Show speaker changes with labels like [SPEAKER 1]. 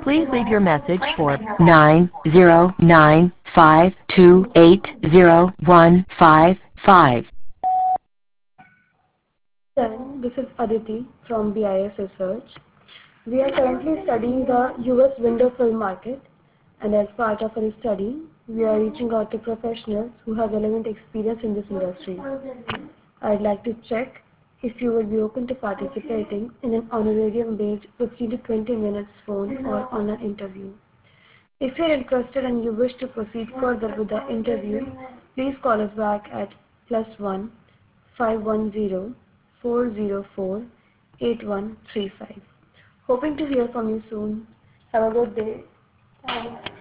[SPEAKER 1] Please leave your message for 90952801555.
[SPEAKER 2] This is Aditi from BIS Research. We are currently studying the US window film market, and as part of our study, we are reaching out to professionals who have relevant experience in this industry. I'd like to check if you would be open to participating in an honorarium-based 15 to 20 minutes phone or online interview. If you're interested and you wish to proceed further with the interview, please call us back at +1 510 404 8135. Hoping to hear from you soon. Have a good day. Thanks.